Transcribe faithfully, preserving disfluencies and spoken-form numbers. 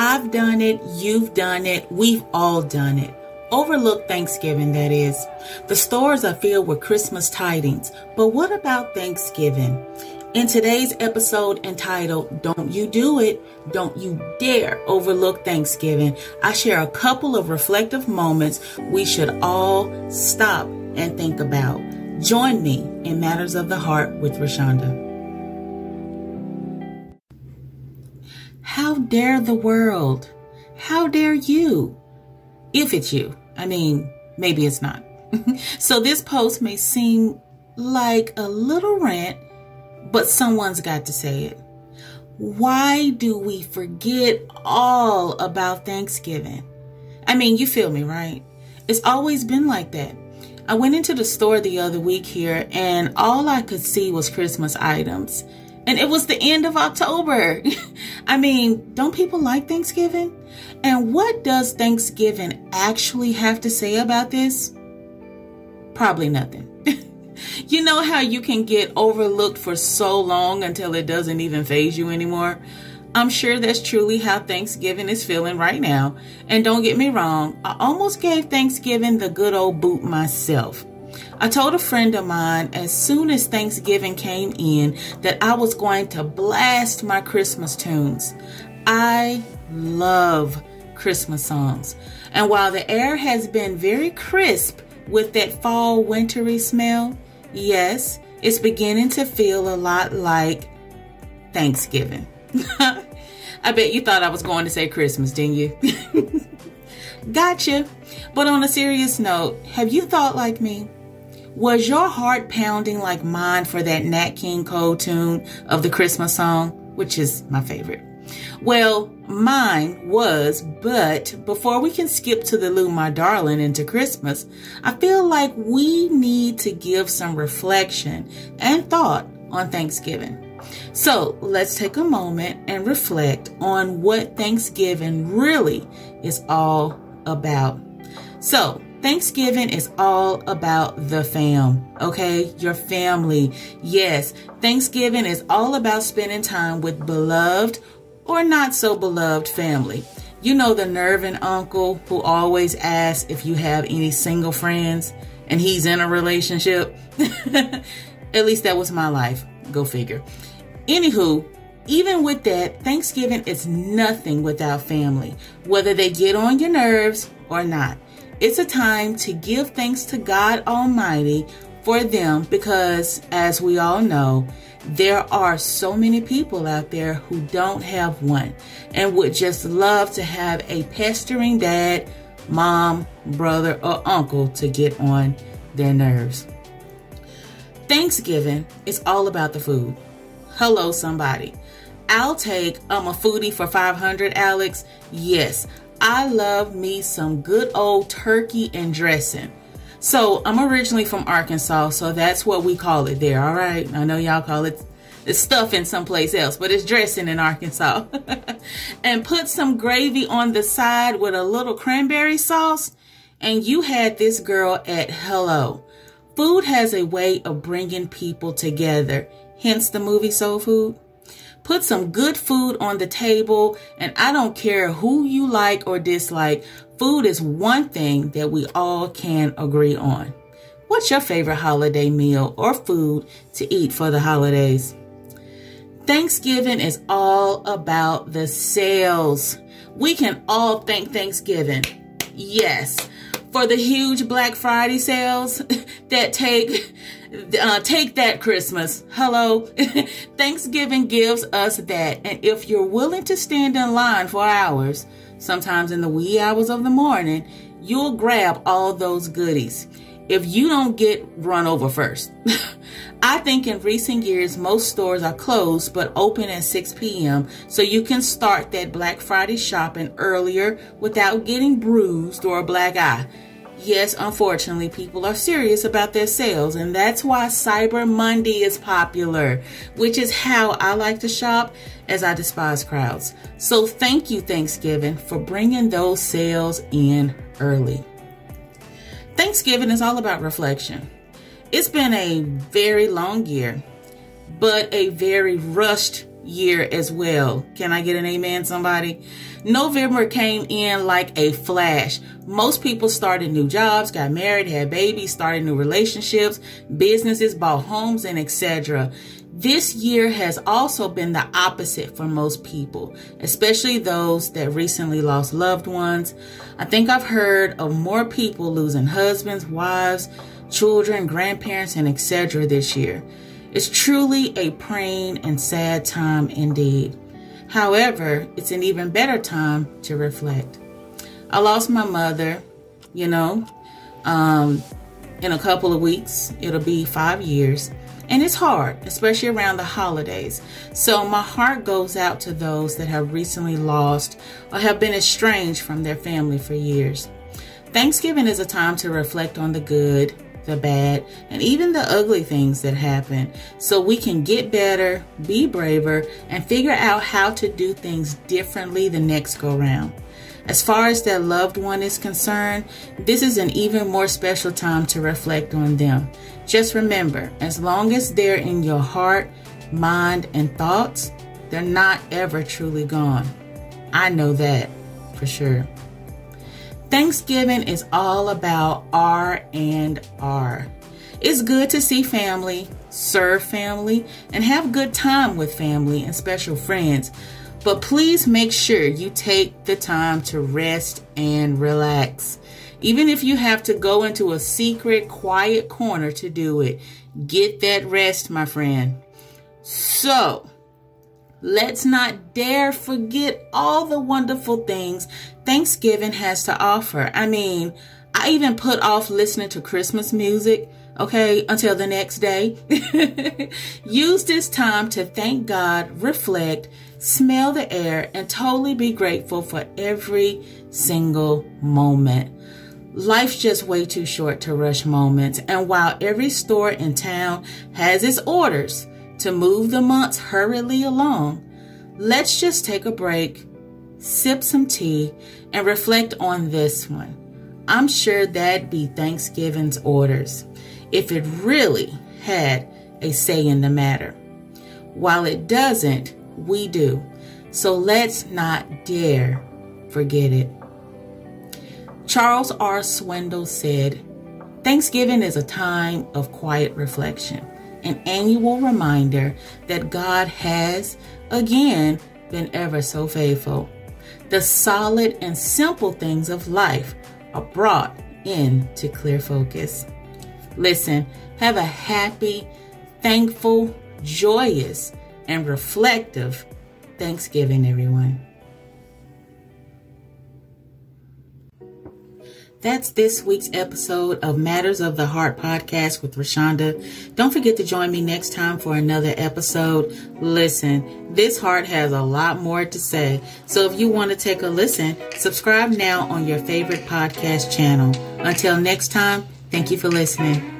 I've done it, you've done it, we've all done it. Overlook Thanksgiving, that is. The stores are filled with Christmas tidings, but what about Thanksgiving? In today's episode entitled, Don't You Do It, Don't You Dare Overlook Thanksgiving, I share a couple of reflective moments we should all stop and think about. Join me in Matters of the Heart with Rashonda. How dare the world? How dare you? If it's you. I mean, maybe it's not. So this post may seem like a little rant, but someone's got to say it. Why do we forget all about Thanksgiving? I mean, you feel me, right? It's always been like that. I went into the store the other week here and all I could see was Christmas items. And it was the end of October. I mean, don't people like Thanksgiving? And what does Thanksgiving actually have to say about this? Probably nothing. You know how you can get overlooked for so long until it doesn't even faze you anymore? I'm sure that's truly how Thanksgiving is feeling right now. And don't get me wrong, I almost gave Thanksgiving the good old boot myself. I told a friend of mine as soon as Thanksgiving came in that I was going to blast my Christmas tunes. I love Christmas songs. And while the air has been very crisp with that fall wintry smell, yes, it's beginning to feel a lot like Thanksgiving. I bet you thought I was going to say Christmas, didn't you? Gotcha. But on a serious note, have you thought like me? Was your heart pounding like mine for that Nat King Cole tune of the Christmas song, which is my favorite? Well, mine was, but before we can skip to the Lou My Darling into Christmas, I feel like we need to give some reflection and thought on Thanksgiving. So let's take a moment and reflect on what Thanksgiving really is all about. So Thanksgiving is all about the fam, okay? Your family. Yes, Thanksgiving is all about spending time with beloved or not so beloved family. You know, the nerving uncle who always asks if you have any single friends and he's in a relationship. At least that was my life. Go figure. Anywho, even with that, Thanksgiving is nothing without family, whether they get on your nerves or not. It's a time to give thanks to God Almighty for them because, as we all know, there are so many people out there who don't have one and would just love to have a pestering dad, mom, brother, or uncle to get on their nerves. Thanksgiving is all about the food. Hello, somebody. I'll take I'm a foodie for five hundred, Alex. Yes, I love me some good old turkey and dressing. So I'm originally from Arkansas, so that's what we call it there, all right? I know y'all call it it's stuffing someplace else, but it's dressing in Arkansas. And put some gravy on the side with a little cranberry sauce, and you had this girl at hello. Food has a way of bringing people together, hence the movie Soul Food. Put some good food on the table, and I don't care who you like or dislike, food is one thing that we all can agree on. What's your favorite holiday meal or food to eat for the holidays? Thanksgiving is all about the sales. We can all thank Thanksgiving. Yes, for the huge Black Friday sales that take uh, take that Christmas. Hello. Thanksgiving gives us that. And if you're willing to stand in line for hours, sometimes in the wee hours of the morning, you'll grab all those goodies if you don't get run over first. I think in recent years, most stores are closed but open at six p.m. so you can start that Black Friday shopping earlier without getting bruised or a black eye. Yes, unfortunately, people are serious about their sales, and that's why Cyber Monday is popular, which is how I like to shop as I despise crowds. So thank you, Thanksgiving, for bringing those sales in early. Thanksgiving is all about reflection. It's been a very long year, but a very rushed year as well. Can I get an amen, somebody? November came in like a flash. Most people started new jobs, got married, had babies, started new relationships, businesses, bought homes, and et cetera. This year has also been the opposite for most people, especially those that recently lost loved ones. I think I've heard of more people losing husbands, wives, children, grandparents, and et cetera this year. It's truly a praying and sad time indeed. However, it's an even better time to reflect. I lost my mother, you know, um, in a couple of weeks. It'll be five years. And it's hard, especially around the holidays. So my heart goes out to those that have recently lost or have been estranged from their family for years. Thanksgiving is a time to reflect on the good, the bad, and even the ugly things that happen, so we can get better, be braver, and figure out how to do things differently the next go round. As far as that loved one is concerned, this is an even more special time to reflect on them. Just remember, as long as they're in your heart, mind, and thoughts, they're not ever truly gone. I know that for sure. Thanksgiving is all about R and R. It's good to see family, serve family, and have good time with family and special friends. But please make sure you take the time to rest and relax. Even if you have to go into a secret, quiet corner to do it, get that rest, my friend. So, let's not dare forget all the wonderful things Thanksgiving has to offer. I mean, I even put off listening to Christmas music, okay, until the next day. Use this time to thank God, reflect, smell the air, and totally be grateful for every single moment. Life's just way too short to rush moments. And while every store in town has its orders to move the months hurriedly along, let's just take a break, sip some tea, and reflect on this one. I'm sure that'd be Thanksgiving's orders, if it really had a say in the matter. While it doesn't, we do. So let's not dare forget it. Charles R. Swindoll said, Thanksgiving is a time of quiet reflection, an annual reminder that God has, again, been ever so faithful. The solid and simple things of life are brought into clear focus. Listen, have a happy, thankful, joyous, and reflective Thanksgiving, everyone. That's this week's episode of Matters of the Heart podcast with Rashonda. Don't forget to join me next time for another episode. Listen, this heart has a lot more to say. So if you want to take a listen, subscribe now on your favorite podcast channel. Until next time, thank you for listening.